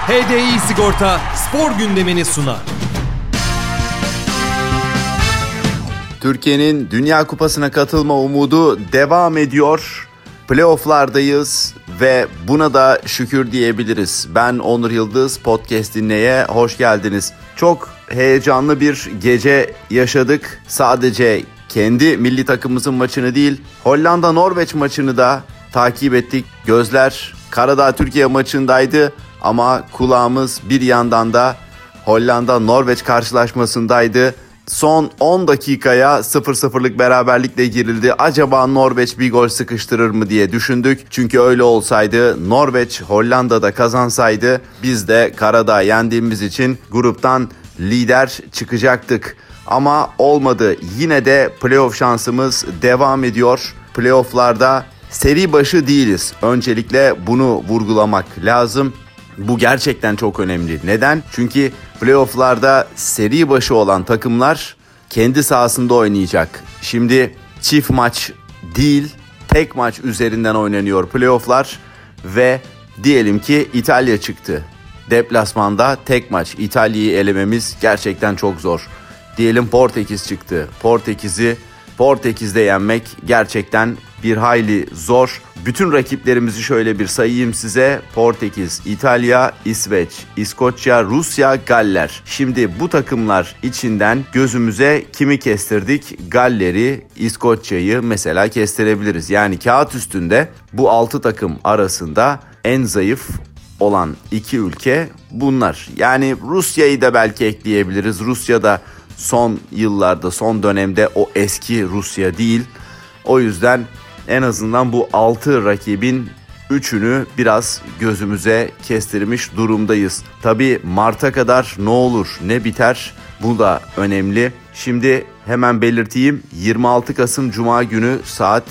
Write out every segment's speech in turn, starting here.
HDI Sigorta spor gündemini sunar. Türkiye'nin Dünya Kupası'na katılma umudu devam ediyor. Playoff'lardayız ve buna da şükür diyebiliriz. Ben Onur Yıldız, podcast dinleye hoş geldiniz. Çok heyecanlı bir gece yaşadık. Sadece kendi milli takımımızın maçını değil, Hollanda-Norveç maçını da takip ettik. Gözler Karadağ-Türkiye maçındaydı ama kulağımız bir yandan da Hollanda-Norveç karşılaşmasındaydı. Son 10 dakikaya 0-0'lık beraberlikle girildi. Acaba Norveç bir gol sıkıştırır mı diye düşündük. Çünkü öyle olsaydı Norveç Hollanda'da kazansaydı biz de Karadağ yendiğimiz için gruptan lider çıkacaktık. Ama olmadı. Yine de playoff şansımız devam ediyor. Playoff'larda seri başı değiliz. Öncelikle bunu vurgulamak lazım. Bu gerçekten çok önemli. Neden? Çünkü playoff'larda seri başı olan takımlar kendi sahasında oynayacak. Şimdi çift maç değil, tek maç üzerinden oynanıyor playoff'lar ve diyelim ki İtalya çıktı. Deplasmanda tek maç İtalya'yı elememiz gerçekten çok zor. Diyelim Portekiz çıktı. Portekiz'de yenmek gerçekten bir hayli zor. Bütün rakiplerimizi şöyle bir sayayım size. Portekiz, İtalya, İsveç, İskoçya, Rusya, Galler. Şimdi bu takımlar içinden gözümüze kimi kestirdik? Galler'i, İskoçya'yı mesela kestirebiliriz. Yani kağıt üstünde bu 6 takım arasında en zayıf olan 2 ülke bunlar. Yani Rusya'yı da belki ekleyebiliriz. Rusya da son yıllarda, son dönemde o eski Rusya değil. O yüzden en azından bu 6 rakibin 3'ünü biraz gözümüze kestirmiş durumdayız. Tabii Mart'a kadar ne olur, ne biter bu da önemli. Şimdi hemen belirteyim, 26 Kasım Cuma günü saat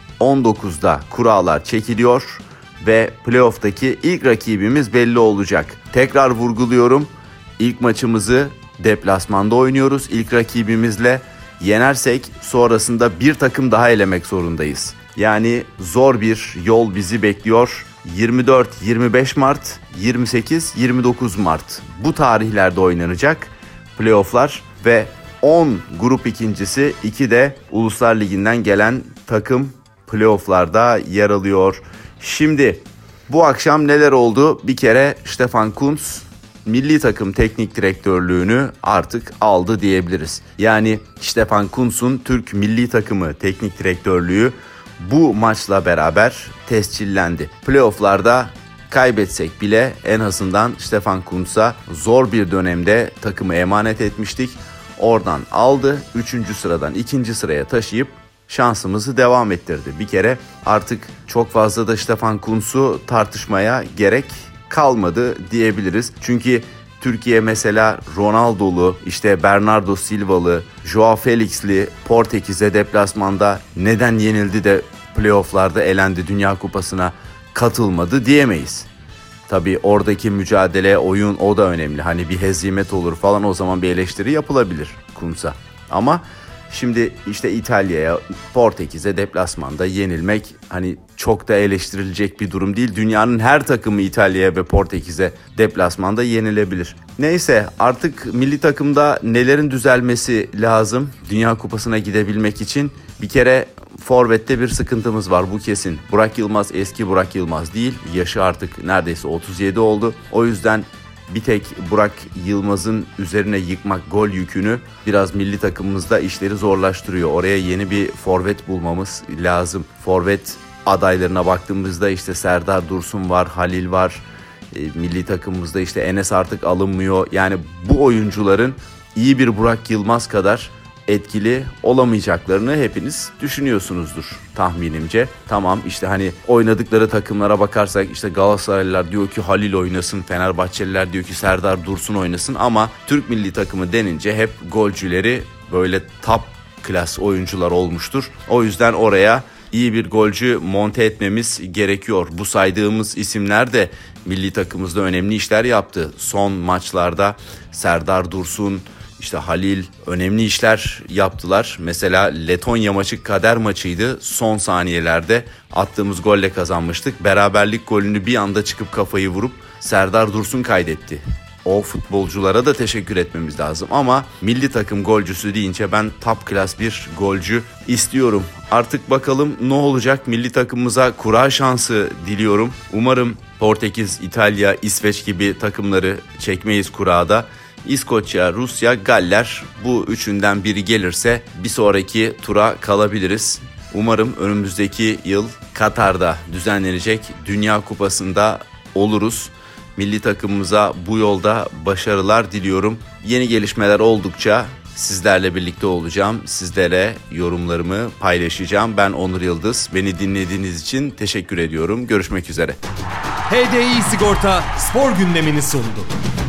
19'da kurallar çekiliyor ve playoff'taki ilk rakibimiz belli olacak. Tekrar vurguluyorum, ilk maçımızı deplasmanda oynuyoruz ilk rakibimizle. Yenersek sonrasında bir takım daha elemek zorundayız. Yani zor bir yol bizi bekliyor. 24-25 Mart, 28-29 Mart bu tarihlerde oynanacak playoff'lar ve 10 grup ikincisi, 2 de Uluslar Ligi'nden gelen takım playoff'larda yer alıyor. Şimdi bu akşam neler oldu? Bir kere Stefan Kuntz milli takım teknik direktörlüğünü artık aldı diyebiliriz. Yani Stefan Kuntz'un Türk milli takımı teknik direktörlüğü bu maçla beraber tescillendi. Playoff'larda kaybetsek bile en azından Stefan Kuntz'a zor bir dönemde takımı emanet etmiştik. Oradan aldı, 3. sıradan 2. sıraya taşıyıp şansımızı devam ettirdi. Bir kere artık çok fazla da Stefan Kuntz'u tartışmaya gerek kalmadı diyebiliriz. Çünkü Türkiye mesela Ronaldo'lu, işte Bernardo Silva'lı, Joao Felix'li Portekiz'e deplasmanda neden yenildi de playoff'larda elendi, Dünya Kupası'na katılmadı diyemeyiz. Tabii oradaki mücadele, oyun o da önemli. Hani bir hezimet olur falan, o zaman bir eleştiri yapılabilir Kuntz'a. Ama şimdi işte İtalya'ya, Portekiz'e deplasmanda yenilmek hani çok da eleştirilecek bir durum değil. Dünyanın her takımı İtalya'ya ve Portekiz'e deplasmanda yenilebilir. Neyse, artık milli takımda nelerin düzelmesi lazım Dünya Kupası'na gidebilmek için? Bir kere forvette bir sıkıntımız var, bu kesin. Burak Yılmaz eski Burak Yılmaz değil. Yaşı artık neredeyse 37 oldu. O yüzden bir tek Burak Yılmaz'ın üzerine yıkmak gol yükünü biraz milli takımımızda işleri zorlaştırıyor. Oraya yeni bir forvet bulmamız lazım. Forvet adaylarına baktığımızda işte Serdar Dursun var, Halil var. Milli takımımızda işte Enes artık alınmıyor. Yani bu oyuncuların iyi bir Burak Yılmaz kadar etkili olamayacaklarını hepiniz düşünüyorsunuzdur tahminimce. Tamam, işte hani oynadıkları takımlara bakarsak işte Galatasaraylılar diyor ki Halil oynasın, Fenerbahçeliler diyor ki Serdar Dursun oynasın, ama Türk milli takımı denince hep golcüleri böyle top klas oyuncular olmuştur. O yüzden oraya iyi bir golcü monte etmemiz gerekiyor. Bu saydığımız isimler de milli takımımızda önemli işler yaptı. Son maçlarda Serdar Dursun, İşte Halil önemli işler yaptılar. Mesela Letonya maçı kader maçıydı. Son saniyelerde attığımız golle kazanmıştık. Beraberlik golünü bir anda çıkıp kafayı vurup Serdar Dursun kaydetti. O futbolculara da teşekkür etmemiz lazım ama milli takım golcüsü deyince ben top class bir golcü istiyorum. Artık bakalım ne olacak, milli takımımıza kura şansı diliyorum. Umarım Portekiz, İtalya, İsveç gibi takımları çekmeyiz kurada. İskoçya, Rusya, Galler, bu üçünden biri gelirse bir sonraki tura kalabiliriz. Umarım önümüzdeki yıl Katar'da düzenlenecek Dünya Kupası'nda oluruz. Milli takımımıza bu yolda başarılar diliyorum. Yeni gelişmeler oldukça sizlerle birlikte olacağım. Sizlere yorumlarımı paylaşacağım. Ben Onur Yıldız. Beni dinlediğiniz için teşekkür ediyorum. Görüşmek üzere. HDI Sigorta spor gündemini sundu.